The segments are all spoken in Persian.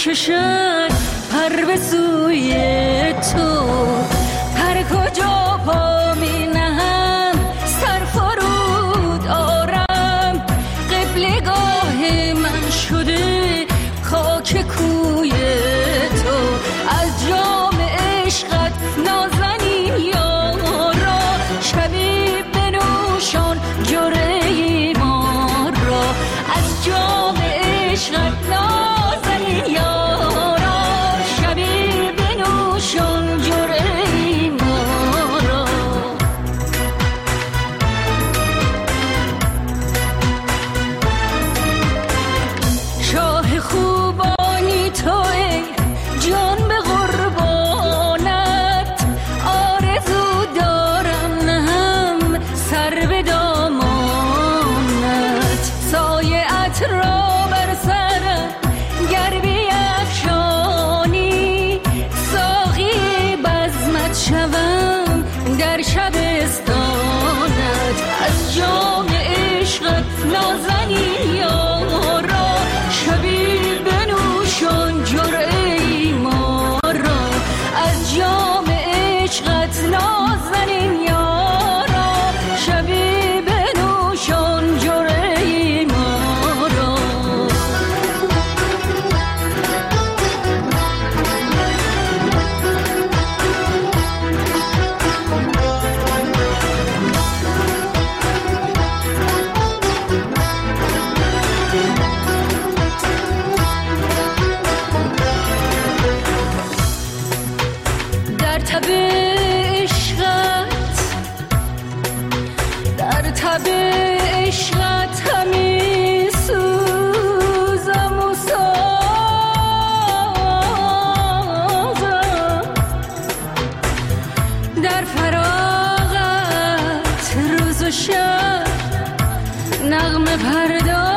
میکشد پر به سوی تو، هر کجا پا می نهم سر فرود آرم، قبلگاه من شده خاک کوی تو، از جام عشقت نازنین یارا، شبی بنوشان جرعه ما را، از جام عشقت نازنین یارا، شبی بنوشان جرعه ما را. شاه خوبانی تو ای جان به قربانت، آرزو دارم نهم سر به دامانت، سایه‌ات را بر سرم گر بیفشانی، ساقی بزمت شوم در شبستانت، از جام عشقت نازنین یارا، شبی بنوشان جرعه ما را، از جام عشقت نازنین یارا، شبی بنوشان جرعه ما را. در تب عشقت همی سوزم و سازم، در فراغت روز و شب نغمه پردازم،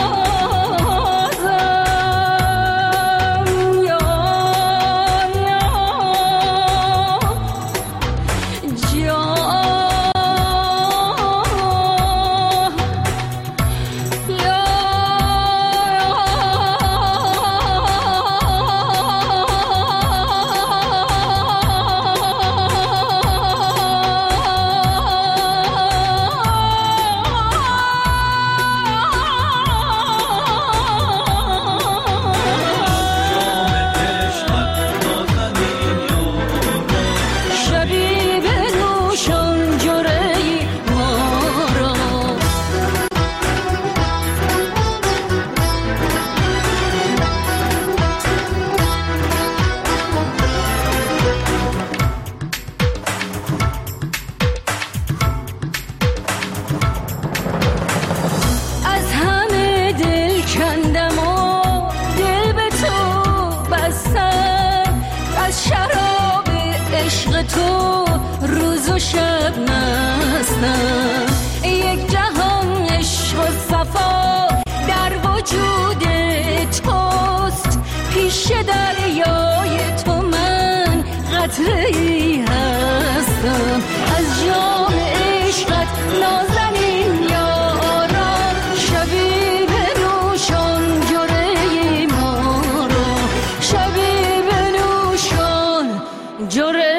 تو روز و شب مستم، یک جهان عشق و صفا در وجود توست، پیش دریای تو من قطره‌ای هستم، از جام عشقت نازنین یارا، شبی بنوشان جرعه ما را، شبی بنوشان جرعه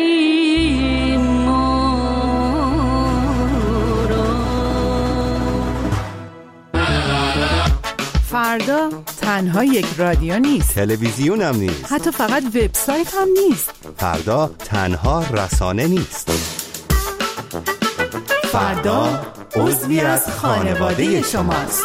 فردا تنها یک رادیو نیست، تلویزیون هم نیست، حتی فقط وبسایت هم نیست. فردا تنها رسانه نیست، فردا عضوی از خانواده شماست.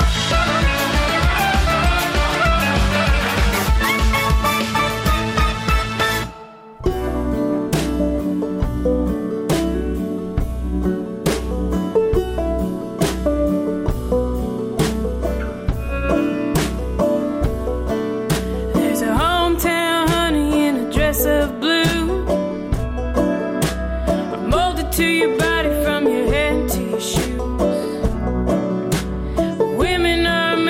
Women are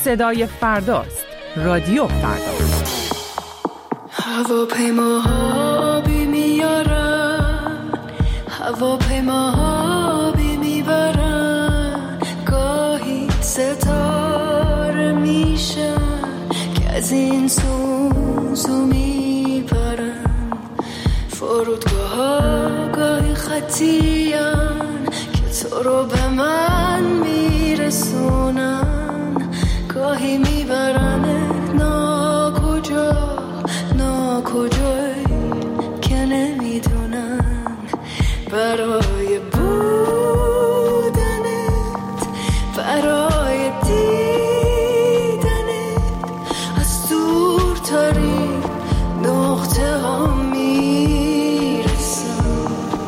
صدای فرداست. رادیو فردا. هواپیماها بی میارن، هواپیماها بی میبرن، گاهی ستاره میشن که از این سو میپرن. فرودگاه ها گاهی خطیان که تو رو به من میرسونن، گاهی میبرن ناکجایی که نمیدونن. برای بودنت، برای دیدنت از دورترین نقطه ها میرسم.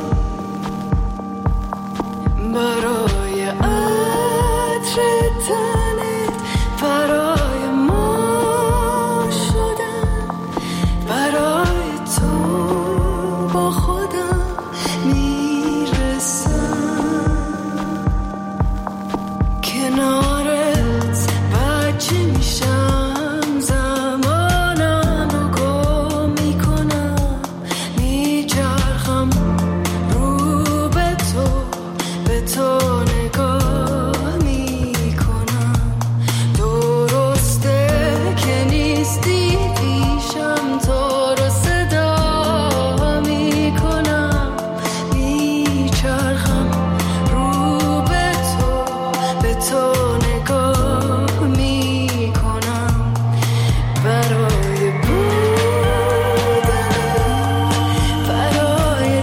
برای عطر تنت، برای ما شدن، برای تو با خودم میرسم. کنارت بچه میشم، زمانم رو گم میکنم، میچرخم رو به تو نگاه میکنم. درسته که نیستی پیشم، تو رو صدا میکنم، میچرخم رو به تو نگاه میکنم. برای بودن، برای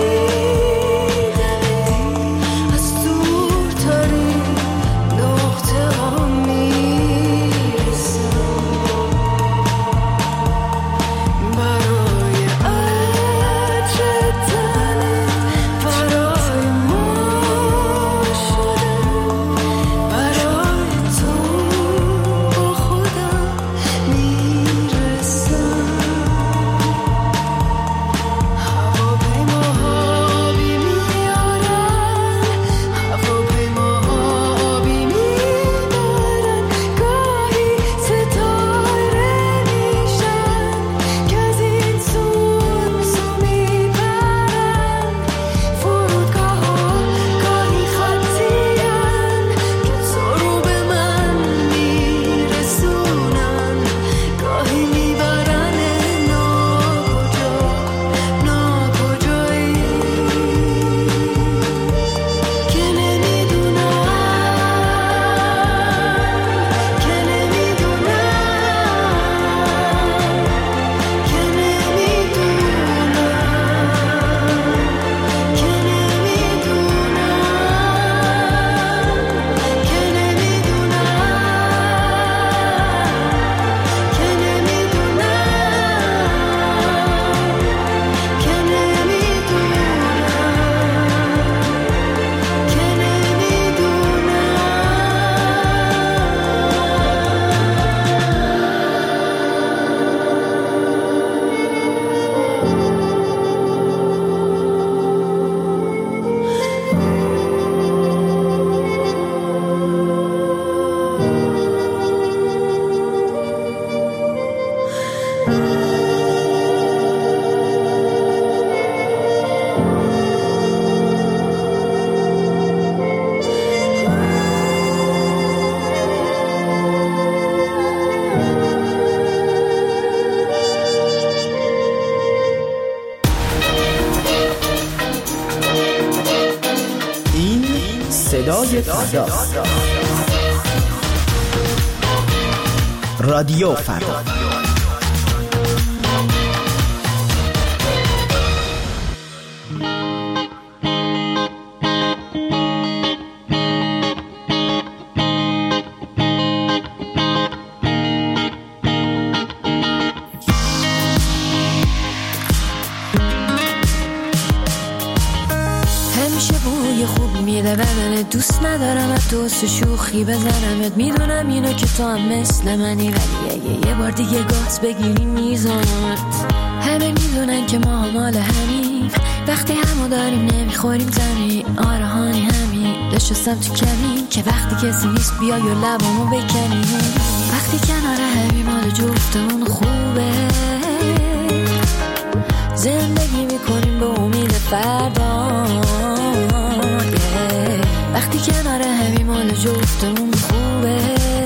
دیدن از دورترین نقطه ها میرسم. برای عطر تنت، برای ما شدن، برای تو با خودم میرسم. هواپیماها بی میارن، هواپیماها بی میبرن، گاهی ستاره میشن که از این سو میپرن. فرودگاه ها گاهی خطیان که تو رو به من میرسونن، گاهی میبرن ناکجایی که صدای فردا. رادیو فردا. دوست ندارم از دوست شوخی بزنمت، میدونم اینو که تو هم مثل منی، ولی اگه یه بار دیگه گاز بگیری میزنمت. همه میدونن که ما مال همین، وقتی همو داریم نمیخوریم زمین. آره هانی همین، نشستم تو کمین که وقتی کسی نیست بیای و لبامو بکنی. وقتی کنار همی مال جفتمون خوبه، زندگی میکنیم به امید فردا. وقتی کنار همی مال جفتمون خوبه،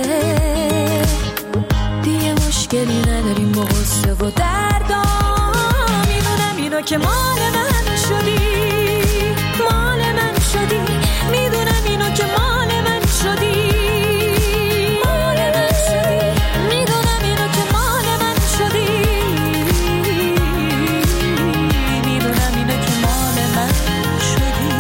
دیگه مشکلی نداریم با غصه و دردا. میدونم اینو که مال من شدی، مال من شدی. میدونم اینو که مال من شدی، مال من شدی. میدونم اینو که مال من شدی، میدونم اینو که مال من شدی.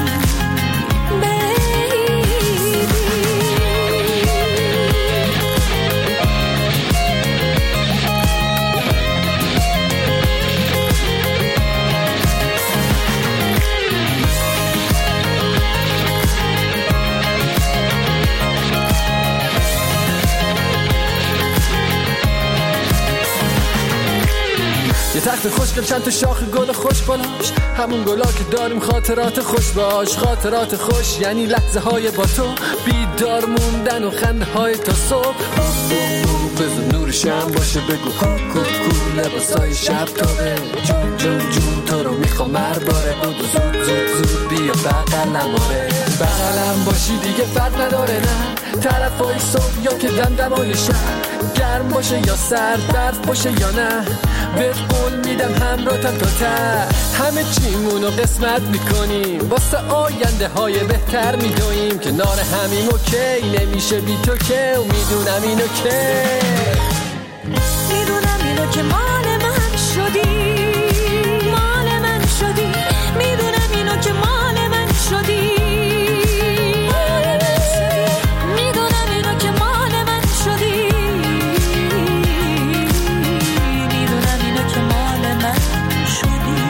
یه تخت خوشگل چند تا شاخ گل خوش بالاش، همون گلا که داریم خاطرات خوش باش. خاطرات خوش یعنی لحظه های با تو، بیدار موندن و خنده های تا صبح. بزن نور شم باشه بگو کو لباسای شب تابه. جون جون جون تو رو میخوام مرباره. بودو زود زود زود بیا بغلم آره. بغلم باشی دیگه فرق نداره نه، طرفای صبح یا که دمدمای شب. گرم باشه یا سرد، برف باشه یا نه، بهت قول میدم همراهتم تا ته. همه چیمونو قسمت میکنیم، واسه آینده های بهتر میدویم. کنار همیم اوکی نمیشه بی تو که، و میدونم اینو که، میدونم اینو که مال من شدی، مال من شدی. میدونم اینو که مال من شدی، مال من شدی. میدونم اینو که مال من شدی، میدونم اینو که مال من شدی.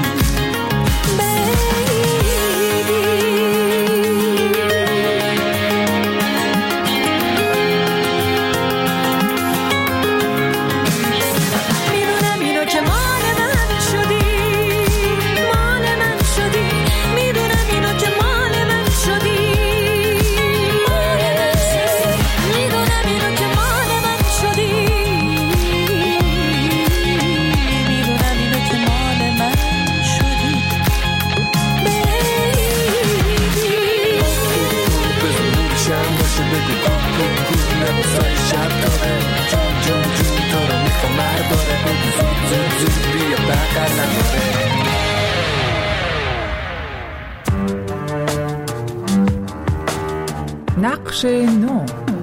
نقش نو.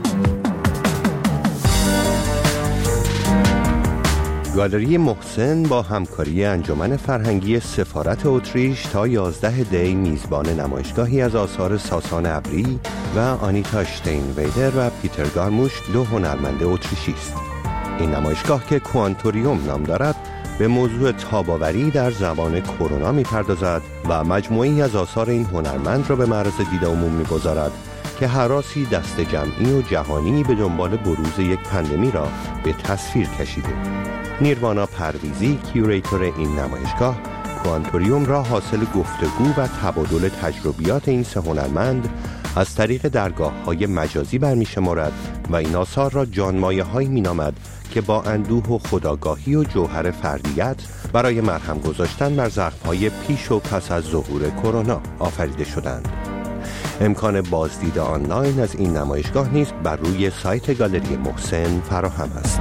گالری محسن با همکاری انجمن فرهنگی سفارت اتریش تا 11 دی میزبان نمایشگاهی از آثار ساسان ابری و آنیتا شتینویدر و پیتر گارموش، دو هنرمند اتریشی است. این نمایشگاه که کوانتوریوم نام دارد به موضوع تاب‌آوری در زمان کرونا می‌پردازد و مجموعه‌ای از آثار این هنرمند را به معرض دید عموم می‌گذارد که هراسی دست جمعی و جهانی به دنبال بروز یک پندمی را به تصویر کشیده. نیروانا پرویزی، کیوریتور این نمایشگاه، کوانتوریوم را حاصل گفتگو و تبادل تجربیات این سه هنرمند از طریق درگاه‌های مجازی برمی‌شمارد و این آثار را جانمایه‌هایی می‌نامد که با اندوه و خودآگاهی و جوهر فردیت برای مرهم گذاشتن بر زخم‌های پیش و پس از ظهور کرونا آفریده شدند. امکان بازدید آنلاین از این نمایشگاه نیز بر روی سایت گالری محسن فراهم است.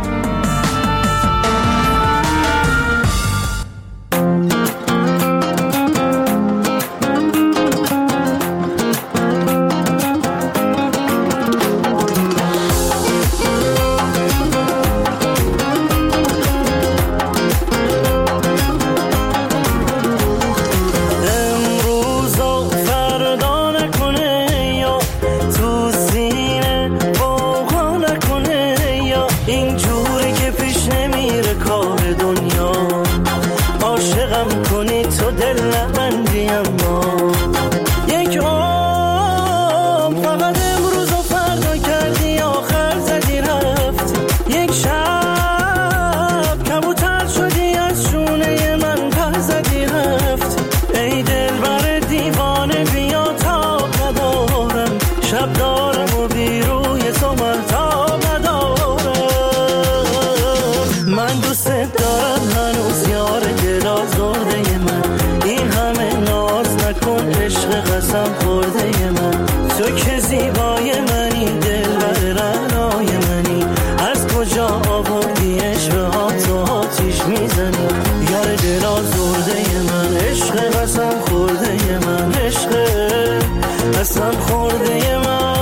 خورده من، تو که زیبای منی، دلبر رعنای منی، از کجا آوردی عشقها تو آتیش میزنی؟ یار دل آزرده من، عشق قسم خورده من، عشق قسم خورده من.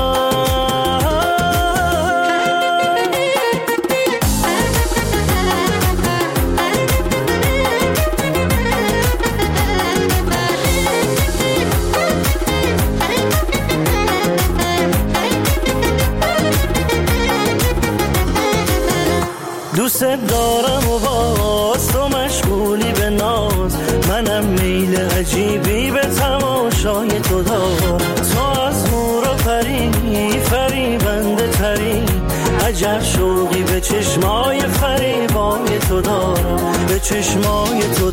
دوست دارم و باز تو مشغولی به ناز، منم میل عجیبی به تماشای تو دارم. تو از نور و پری فریبنده تری، عجب شوقی به چشمای فریبای تو دارم، به چشمای تو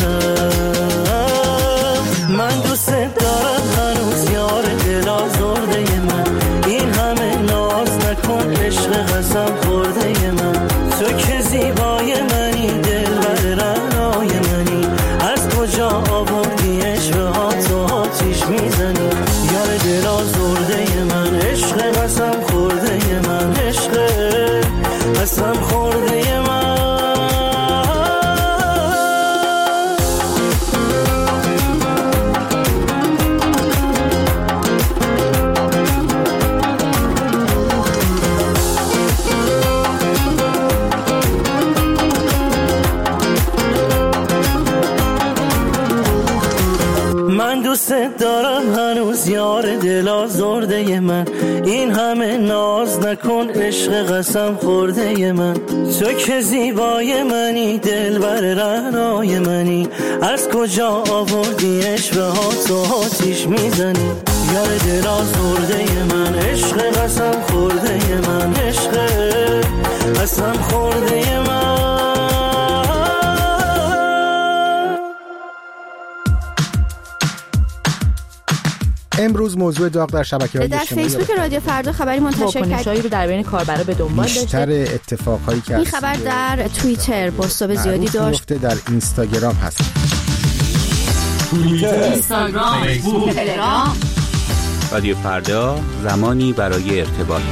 دارم. من دوست دارم هنوز یار دل آزرده من، این همه ناز نکن عشق قسم خورده من، تو که زیبای منی، دلبر رعنای منی، از کجا آوردی عشقها تو آتیش میزنی؟ یار دل آزرده من، عشق قسم خورده من، عشق قسم خورده من. من دوست دارم هنوز یار دل آزرده من، این همه ناز نکن عشق قسم خورده من، تو که زیبای منی، دلبر رعنای منی، از کجا آوردی عشقها تو آتیش میزنی؟ یار دل آزرده من، عشق قسم خورده من، عشق قسم خورده من. امروز موضوع داغ در شبکه‌های اجتماعی در فیسبوک رادیو فردا خبری منتشر کرد، رو در بین کاربرا به دنبال داشته. بیشتر اتفاقایی که این خبر در توییتر پست‌های زیادی داشت، در اینستاگرام هست. توییتر، اینستاگرام، فیسبوک، تلگرام. رادیو فردا، زمانی برای ارتباط.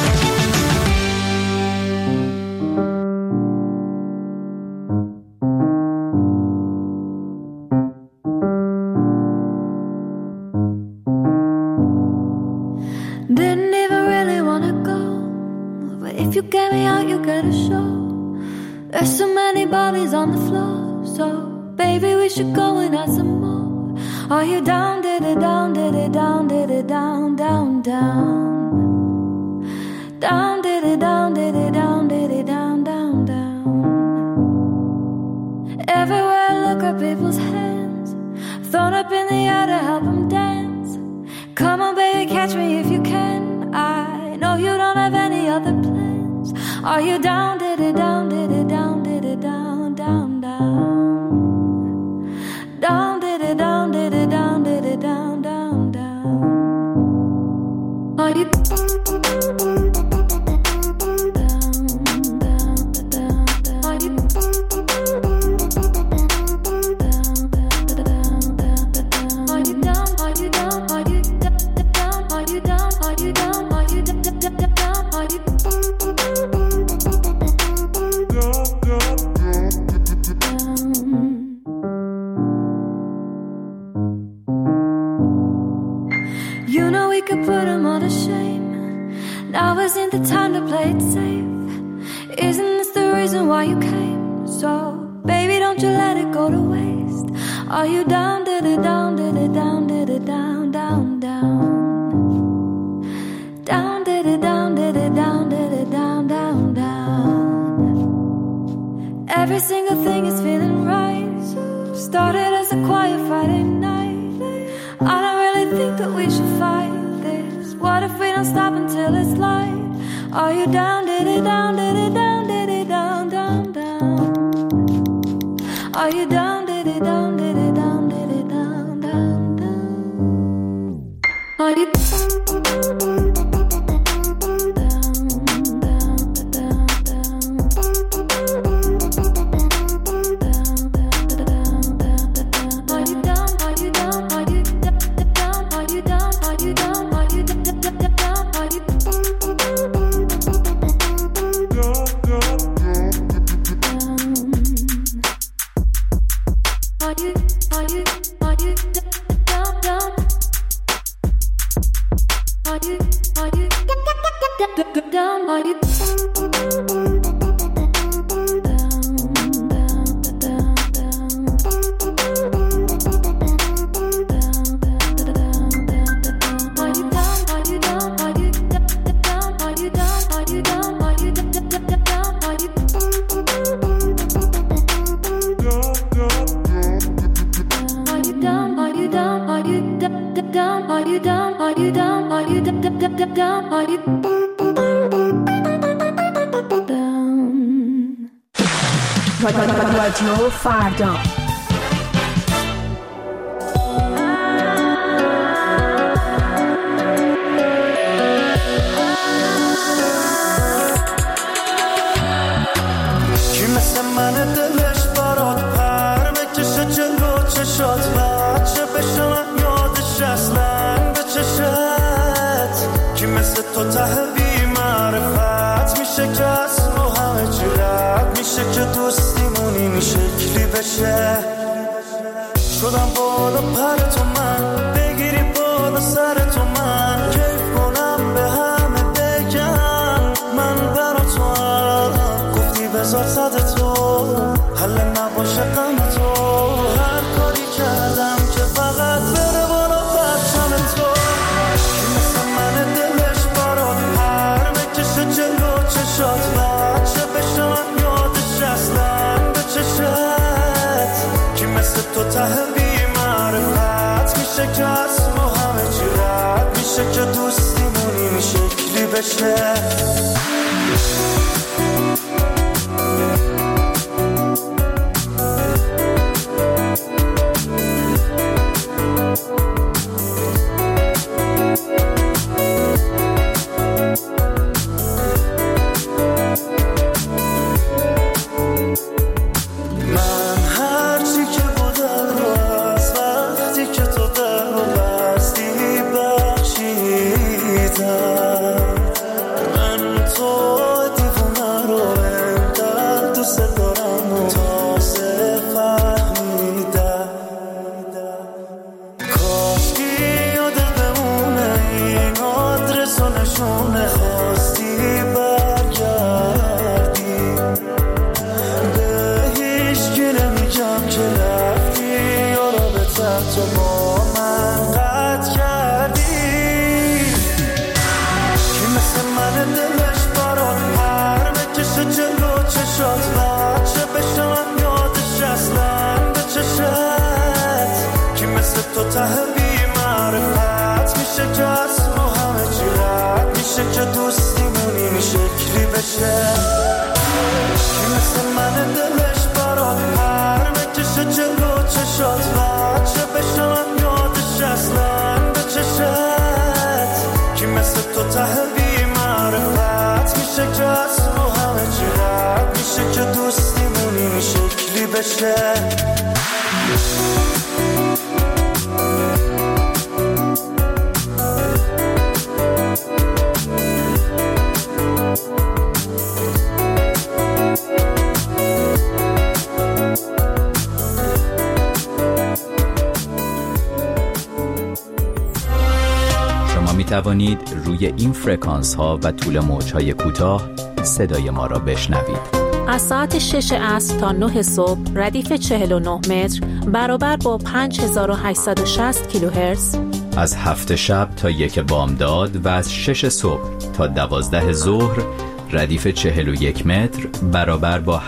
There's so many bodies on the floor, so baby we should go and have some more. Are you down, did it down, did it down, did it down, down, down. Down, did it down, did it down, did it down, down, down. Everywhere I look at people's hands, thrown up in the air to help them dance. Come on baby, catch me if you can, I know you don't have any other plans. Are you down, did it down, did it down, did it down, down, down. Down, did it down, did it down, did it down, down, down. Are you isn't the time to play it safe? Isn't this the reason why you came? So, baby, don't you let it go to waste. Are you down, did it down, did it down, did it down, down, down. Down, did it down, did it down, did it down, down, down. Every single thing is feeling right. Started as a quiet Friday night. I don't really think that we should fight this. What if we don't stop until it's light? Are you down, did it down, did it down, did it down, down, down. Are you down, did it down, did it down, did it down, down, down. Are you are you down? رادیو فردا. کی مثل من دلش برات پر بکشه جلو چشات بچه بشه من یادش اصلا به چشت کی مثل تو ته بی معرفت میشه که از رو همه چی رد میشه که دوستیمون این شکلی بشه شدم بالا پر تو من بگیری بالا سر تو من کیف کنم به همه بگم من برا تو هم گفتی بذار صد تو حل نباشه غم تو هر کاری کردم که فقط بره بالا پرچم تو کی مثل من دلش برات پر بکشه جلو چشات بچه بشه من یادش اصلا به چشت کی مثل تو ته بی معرفت میشه که از ما همه چی رد میشه که دوستیمون این شکلی بشه توانید روی این فرکانس ها و طول موج های کوتاه صدای ما را بشنوید. از ساعت 6 عصر تا 9 صبح ردیف 49 متر برابر با 5860 کیلوهرتز. از 7 شب تا 1 بامداد و از 6 صبح تا 12 ظهر ردیف 41 متر برابر با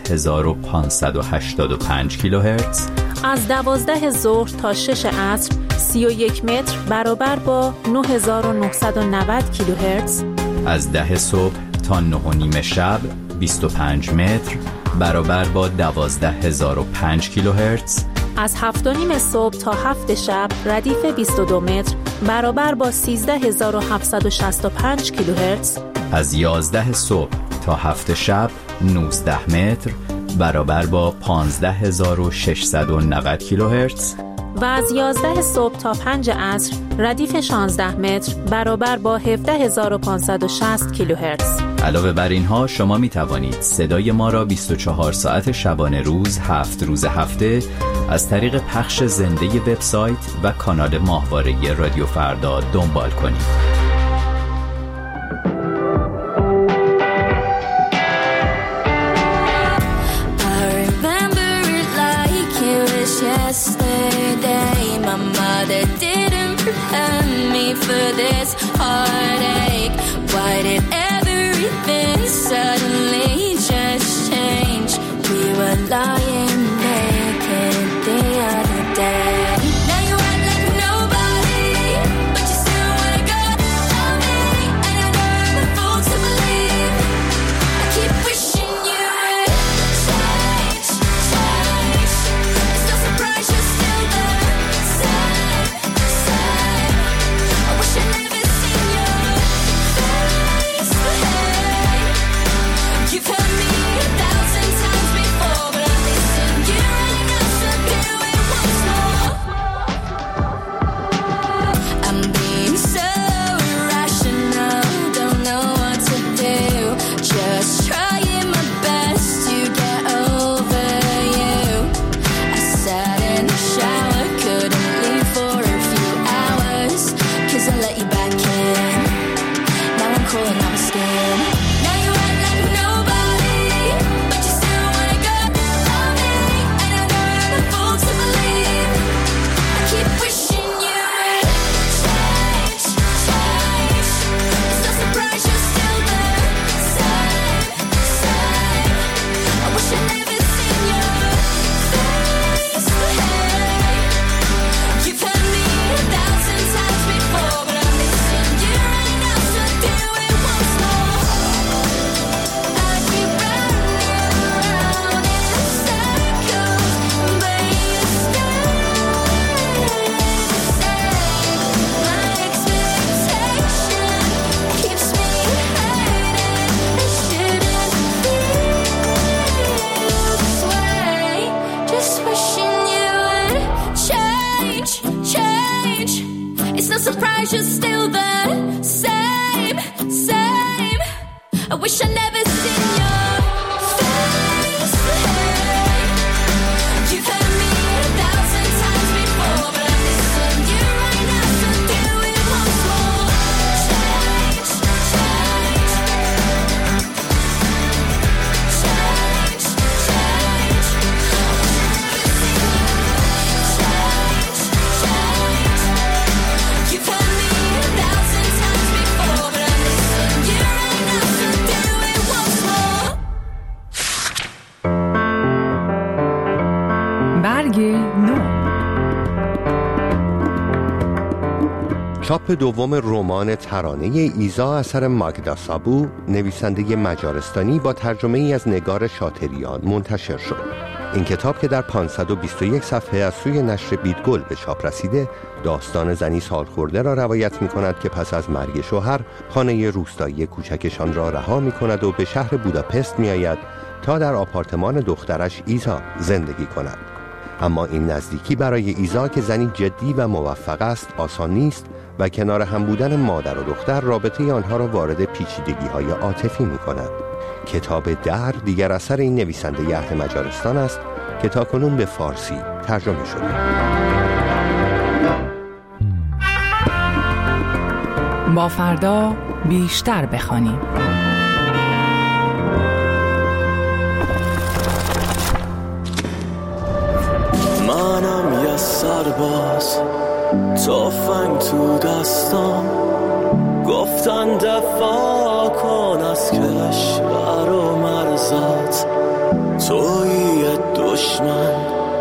7585 کیلوهرتز. از 12 ظهر تا 6 عصر 31 متر برابر با 9990 کیلوهرتز. از 10 صبح تا 9:30 شب 25 متر برابر با 12005 کیلوهرتز. از 7:30 صبح تا 7 شب ردیف 22 متر برابر با 13765 کیلوهرتز. از 11 صبح تا 7 شب 19 متر برابر با 15690 کیلوهرتز. و از 11 صبح تا 5 عصر ردیف 16 متر برابر با 17560 کیلوهرتز. علاوه بر اینها شما می توانید صدای ما را 24 ساعت شبانه روز 7 روز هفته از طریق پخش زنده وبسایت و کانال ماهواره رادیو فردا دنبال کنید. Yesterday, my mother didn't prepare me for this heartache. Why did everything suddenly just change? We were lying naked the other day. Now you act like nobody, but you still wanna go on me. And I know I'm a fool to believe. I keep wishing you would change, change. It's no surprise you're still the same, same. I wish I'd never seen your face, hey. You've heard me 1,000 times before, but I listen. You ain't got to do it once more. I'm being so irrational, don't know what to do. Just trying my best to get over you. I sat in the shower, couldn't leave for a few hours, 'cause I let you back in. Now I'm crawling out my skin. Now you act like nobody, but you still wanna go on me. And I know I'm a fool to believe. I keep wishing you would change, change. It's no surprise you're still the same, same. I wish I'd never seen your face, hey. You've heard me 1,000 times before, but I listen. You ain't got to do it once more. I keep running around in circles, but you stay the same. My expectation keeps me hurting. It shouldn't feel this way. Just wishing you would change, change. It's no surprise you're still the same, same. I wish I'd never seen your face, hey. You've heard me 1,000 times before, but I listen. You ain't got to do it once more. Change, change. Change, change. I wish I'd never seen your change, change. You've heard me 1,000 times before, but I listen. You ain't got to do it once more. برگ نو. چاپ دوم رمان ترانه ایزا اثر ماگدا سابو، نویسنده مجارستانی، با ترجمه ای از نگار شاطریان منتشر شد. این کتاب که در 521 صفحه از سوی نشر بیدگل به چاپ رسیده، داستان زنی سالخورده را روایت می کند که پس از مرگ شوهر خانه روستایی کوچکشان را رها می کند و به شهر بوداپست می آید تا در آپارتمان دخترش ایزا زندگی کند. اما این نزدیکی برای ایزا که زنی جدی و موفق است آسان نیست و کنار هم بودن مادر و دختر رابطه آنها را وارد پیچیدگی‌های عاطفی می‌کند. کتاب در دیگر اثر این نویسنده اهل مجارستان است که تاکنون به فارسی ترجمه شده. با فردا بیشتر بخوانیم. منم یه سرباز، تفنگ تو دستم، گفتن دفاع کن از کشور و مرزت. توی دشمن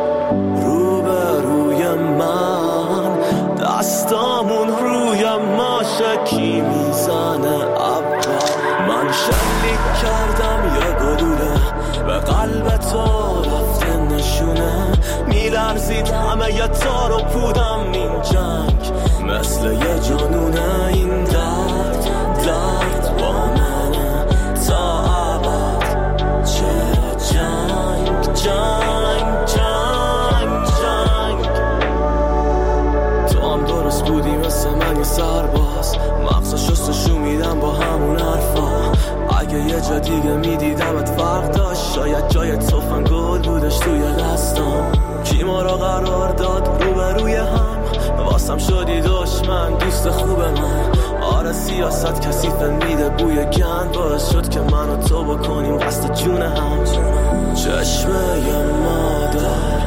روبروی من، دستامون روی ماشکی میزنه اول. من شلیک کردم یه گلوله به قلب تو رفته نشونه، میلرزید همه یه تار و پودم این جنگ مثل یه جنونه. این درد با منه تا ابد. چرا جنگ جنگ جنگ جنگ؟ سرباز مغز شستشو میدم با همون حرفا. اگه یه جا دیگه میدیدمت فرق داشت، شاید جای تفنگل بودش توی دستم. کی ما را قرار داد روبروی هم، واسم شدی دشمن دوست خوب من. آره سیاست کثیف میده بوی گند، باعث شد که من و تو بکنیم قصد جون هم. چشمه مادر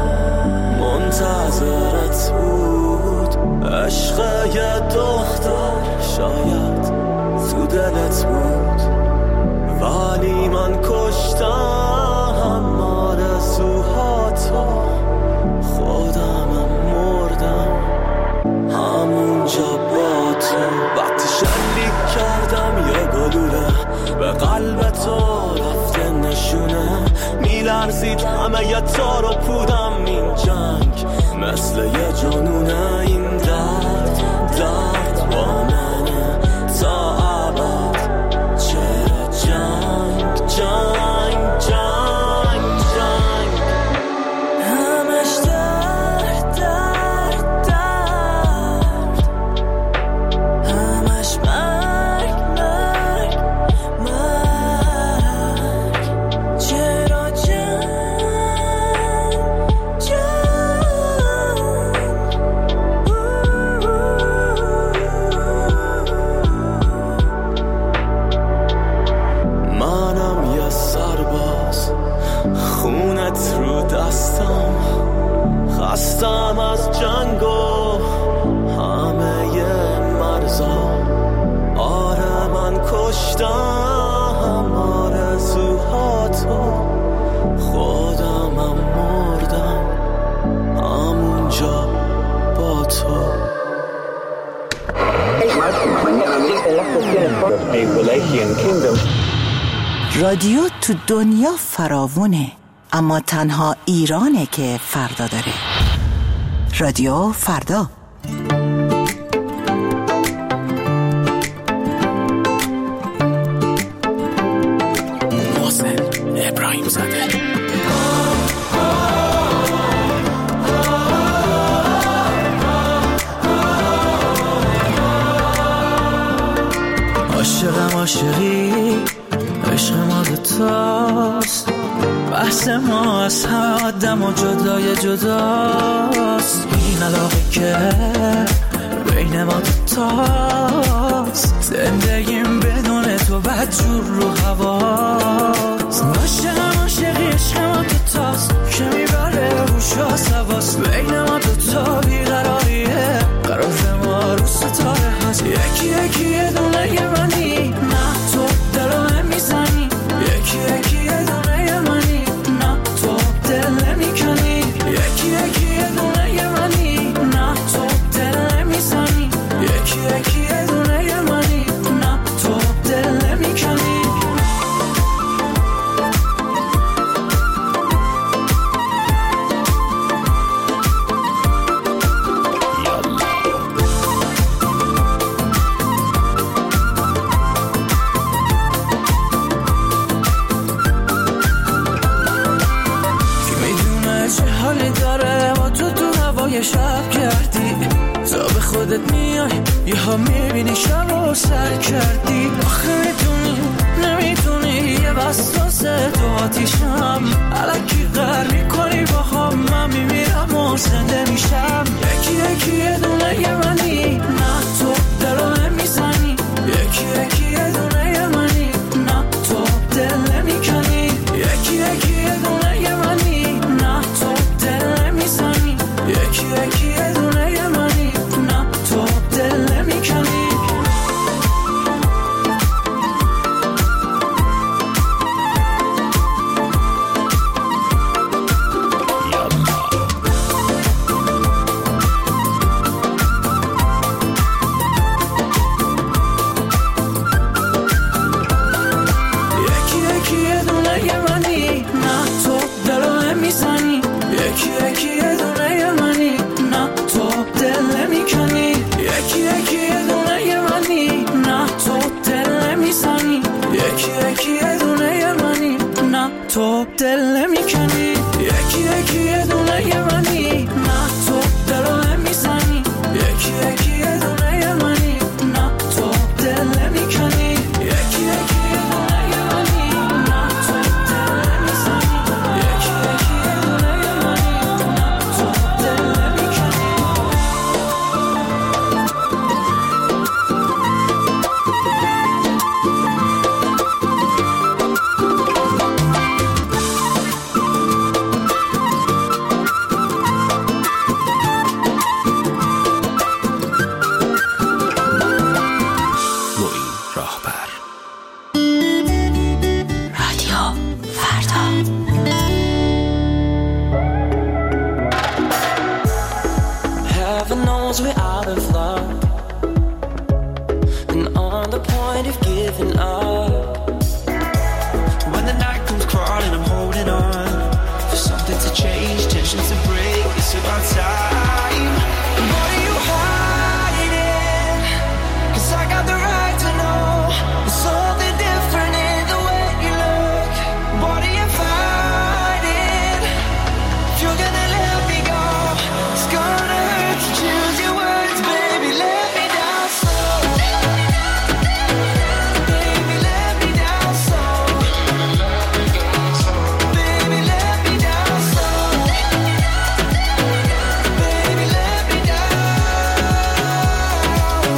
منتظرت بود، عشق یه دختر شاید تو دلت بود، ولی من کشتم آرزوهاتو، خودمم مردم همونجا با تو. وقتی شلیک کردم یه گلوله به قلب تو رفته نشونه، میلرزید همه یه تار و پودم. این جنگ مثل یه جنونه، این درد با منه تا ابد. چرا جنگ جنگ جنگ جنگ، همش درد درد درد، همش مرگ مرگ مرگ. چرا جنگ منم یه سرباز، خونت رو دستم، خستم از جنگ و همه مرزا. آره من کشتم آرزوهاتو، خودمم مردم همونجا با تو. رادیو تو دنیا فراوونه، اما تنها ایرانه که فردا داره. رادیو فردا. محسن ابراهیم زاده. عاشقم عاشقی، عشق ما دوتاست، بحث ما از همه آدم و جدای جداست. این علاقه که بین ما دوتاست، زندگیم بدون تو بدجور رو هواست. عاشقم عاشقی، عشق ما دوتاست که میبره روش حواس. بین ما دوتا بیقراریه، قرار ما رو ستاره هست. یکی یکی یه دونه یه منی، نه تو دلو نمیزنی. یکی یکی یه دونه یه منی، نه تو دل نمیکنی. یکی یکی یه دونه یه منی، نه تو دل نمیزنی. یکی یکی یه دونه یه منی، نه تو دل نمیکنی. شب کردی تا به خودت میای، یه ها میبینی شب و سر کردی. آخه میدونی نمیدونی یه وسوسه تو آتیشم، الکی قهر میکنی با هم. من میمیرم و زنده میشم. یکی یکی یه دونه یه منی، نه تو دلو نمیزنی. یکی یکی یه دونه یه منی، نه تو دل نمیکنی. یکی یکی یه دونه یه منی، نه تو دل نمیزنی. یکی یکی یه دونه یه منی، نه تو دل نمیکنی. یکی یکی یه دونه یه منی، نه تو دلو نمیزنی. یکی یکی یه دونه یه منی، نه تو دل نمیکنی. یکی یکی یه دونه یه منی، نه تو دل نمیزنی. یکی یکی یه دونه یه منی، نه تو دل نمیکنی. یکی یکی یه دونه یه منی، نه تو دلو نمیزنی. یکی یکی یه دونه یه منی، knows we're out of luck and on the point of giving up. When the night comes crawling, I'm holding on for something to change, tensions to break. It's about time. What are you hiding? 'Cause I got the right to know there's something different in the way you look. What are you fighting? If you're gonna let me go, it's gonna hurt to choose your words, baby. Let me down slow. Baby, let me down slow. Baby, let me down slow. Baby, let me down.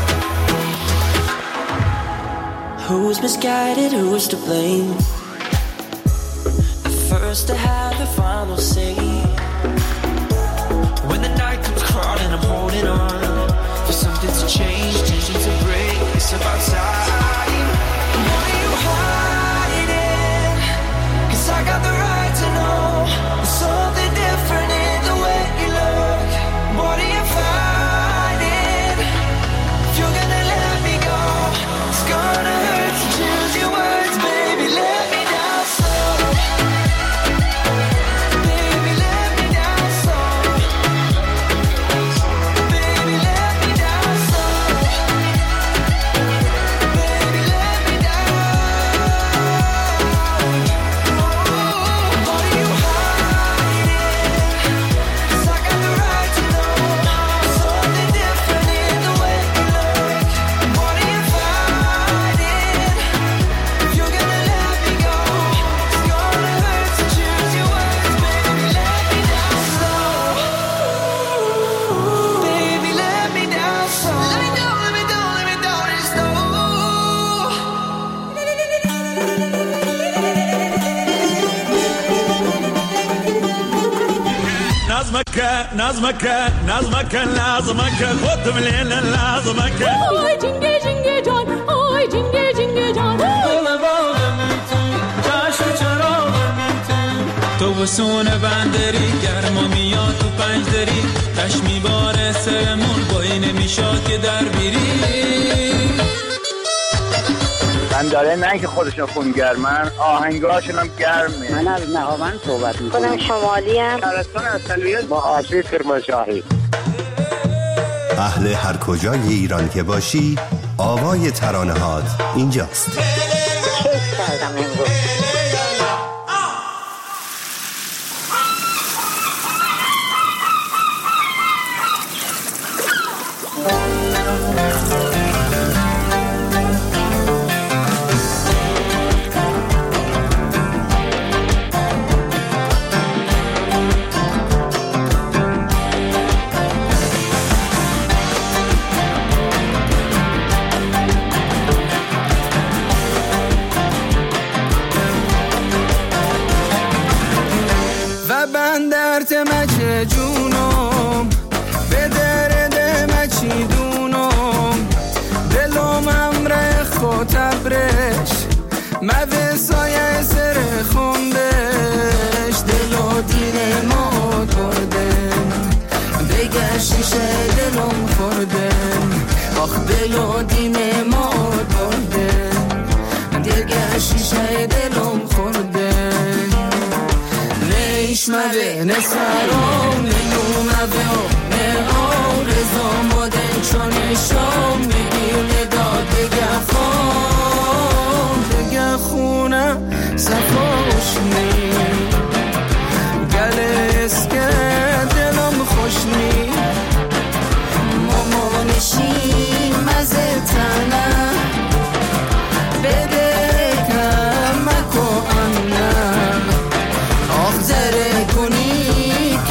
Who's misguided? Who's to blame? The first to have the final say. When the night comes crawling, I'm holding on for something to change, tension to break. It's about time. What are you hiding? 'Cause I got the right to know there's something different in the way you look. What are you fighting? If you're gonna let me go, it's gonna hurt to choose your words, baby. Let me down slow. Baby, let me down slow. Baby, let me down slow. Baby, let me down. What are you hiding? 'Cause I got the right to know something different in the way you look. What are you fighting? If you're gonna let me go, it's gonna hurt to choose your words, baby. Let me down slow. Baby, let me down slow. Let me down, let me down, let me down, it's slow. نظمك لازمك خود مليل لازمك آی جنگه جنگه جان آی جنگه جنگه جان دل باغ میتون چشم چراغ میتون تو بسون بندری گرما میاد تو پنج دری تش میباره سرمون بایی نمیشاد که در بیری من داره نه که خودشون خونگرمن آهنگاشون هم گرمه. من از نهاوند صحبت میکنم. خودم شمالی ام. شهرستان اصلیت با آسیب کرمانشاهی. اهل هر کجای ایران که باشی آوای ترانه هات اینجاست. کیف کردم امروز. مچ جونم به درد مچی دونم دلم امره خطبرش موسای سر خوندش دلو دیر ما کردن دیگه شیشه دلم خوردن آخ دلو دین ما کردن دیگه شیشه دلم خوردن نشمده نسرام نیومده نه آرزام بودن چونشام میگیر نداد دیگه خون دیگه خونه صفاش نی گله اسکه دلم خوش نی مامانشی مزه تنه بده کمکو انه آخ زره کنی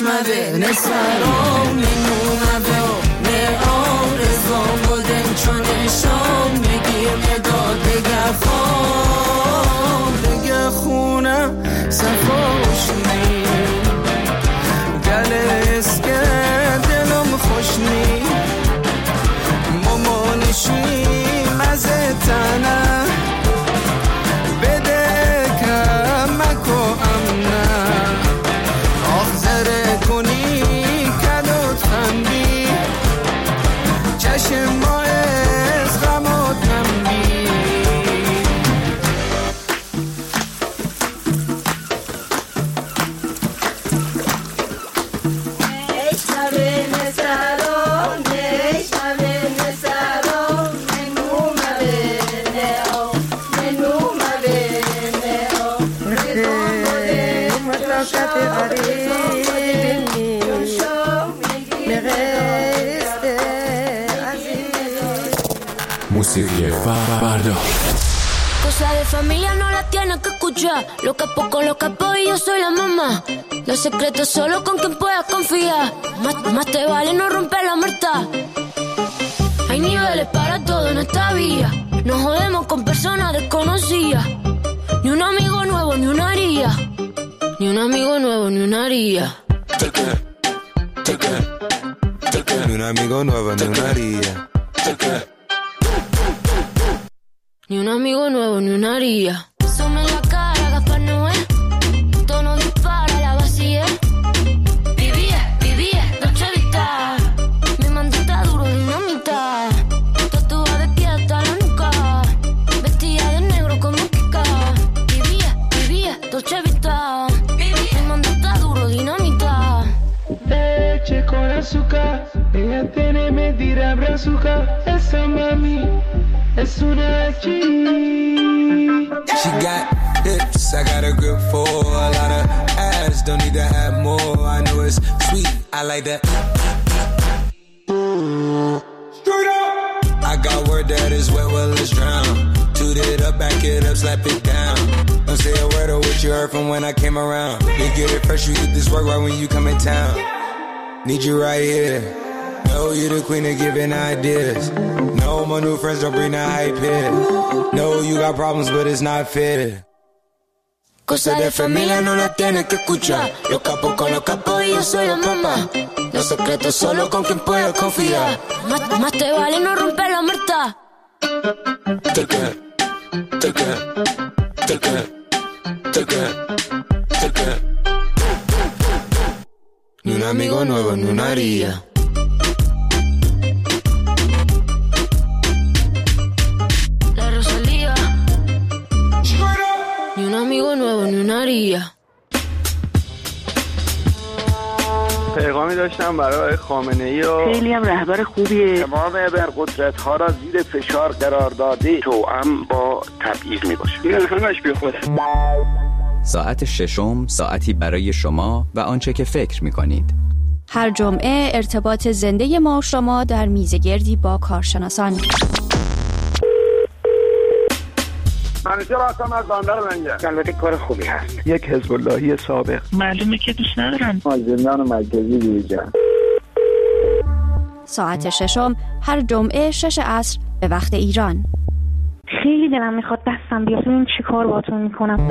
به نسرام نمومه نه آرزام بودن چون شام میگیر مداد بگه خام بگه خونم صفاش نی گله اسکه دلم خوش نی مامانشی مزه تنه بده کمک و امنه آخزره کنی کدوت خندی چشم ما از غمات نمبی Musique Fardo. Cosa de familia no la tienes que escuchar. Los capos con los capos y yo soy la mamá. Los secretos solo con quien puedas confiar. Más te vale no romper la muerta. Hay niveles para todo en esta vía. Nos jodemos con personas desconocidas. Ni un amigo nuevo ni una haría. Ni un amigo nuevo ni una haría. Ni un amigo nuevo ni una haría. Ni un amigo nuevo ni una haría. Asome en la cara, Gaspar Noé. Tono dispara, la vacía. Vivía, Dolce Vita. Mi mandita duro, dinamita. Tatuada de pie hasta la nuca. Vestida de negro como Kika. Vivía, Dolce Vita. Mi mandita duro, dinamita. Leche con azúcar. Ella tiene medida brazuca. Esa mami es una G. She got hips, I got a grip for a lot of ass, don't need to have more. I know it's sweet, I like that. Straight up. I got word that is wet, well let's drown. Toot it up, back it up, slap it down. Don't say a word of what you heard from when I came around. You get it fresh, you get this work right when you come in town. Need you right here. Know you the queen of giving ideas. No, my new friends don't bring the hype here. No, you got problems, but it's not fair. Cosa de familia no la tienes que escuchar. Los capos con los capos y yo soy la mamá. Los secretos solo con quien puedas confiar. Más te vale no romper la muerta. Ni un amigo nuevo ni una haría. Ni un amigo nuevo ni una haría. پیغامی داشتم برای خامنه‌ای و خیلی هم رهبر خوبیه. تمام ابرقدرت‌ها را زیر فشار قرار داده توأم با تبعیض میباشه. این همش بیخوده. ساعت ششم ساعتی برای شما و آنچه که فکر می‌کنید. هر جمعه ارتباط زنده ما شما در میزگردی با کارشناسان. منیجر هستم از بندر منجر. البته کار خوبی هست. یک حزب اللهی سابق. معلومه که دوست ندارن. زندان مرکزی دیجا. ساعت ششم هر جمعه 6 عصر به وقت ایران. خیلی دلم میخواد دستم بیاد ببین چی کار باهاتون میکنم.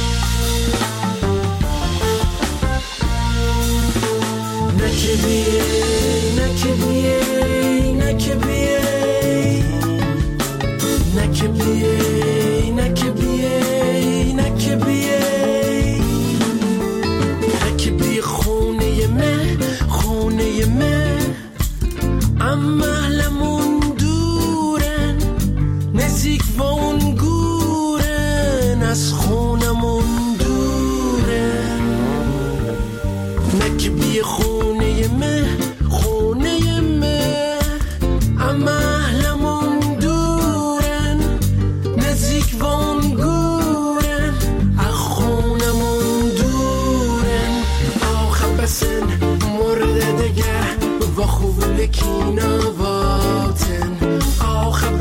Be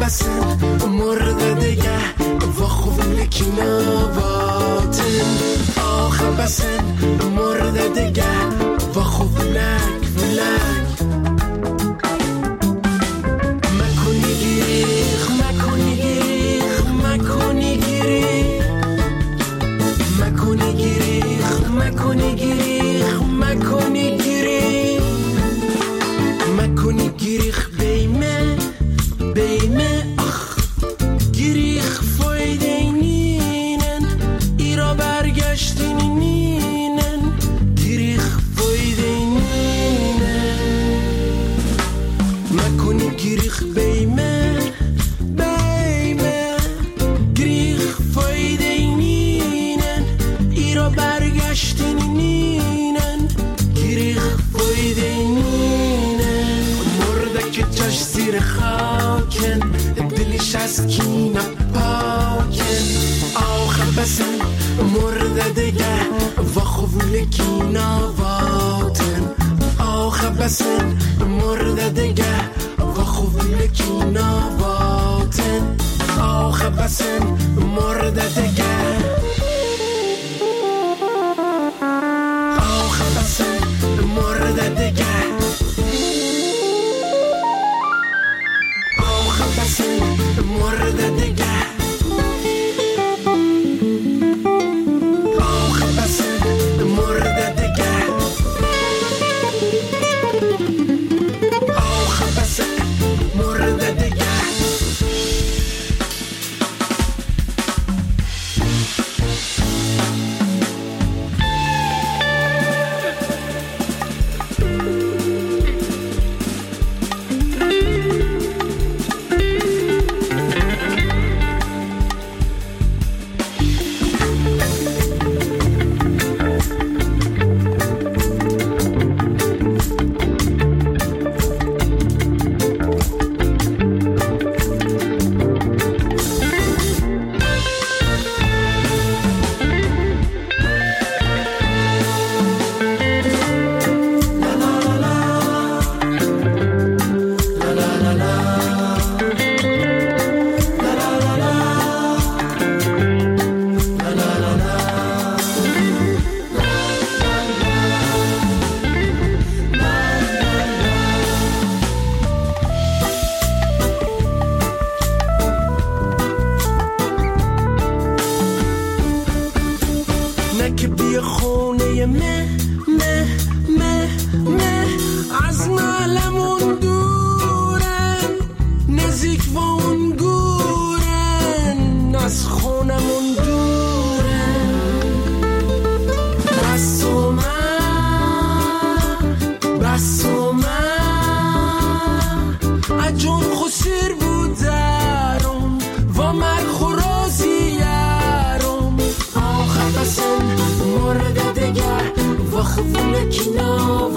بسن مرده دیگه و خوب لکناباتن آخه بسن مرده دیگه و خوب لک ولک مکنی گیریخ مکنی گیریخ مکنی گیریخ مکنی گیریخ مکنی گیریخ مکنی گیریخ مکنی گیریخ بیمه بیمه اخ گیریخ فایده نینن ایرا برگشتین نینن گیریخ فایده نینن مکنی گیریخ بیمه بیمه گیریخ فایده نینن ایرا برگشتین نینن گیریخ فایده نینن مرده که جاش زیر خاکن دلش از کینه پاکن آخه بسن مرده دیگه و خوول کینه واتن آخه بسن مرده دیگه و خوول کینه واتن آخه بسن مرده دیگه آخه بسن مرده دیگه مرده دیگه آخه بس مرده دیگه آخه بس مرده دیگه که بی خونه مه از محلمون دورن نزدیک و اون گورن از خونمون دورن بس و من اجون خسیر بودارم و من خرازیارم آخه بسن مرده دیگه و خوونه کنا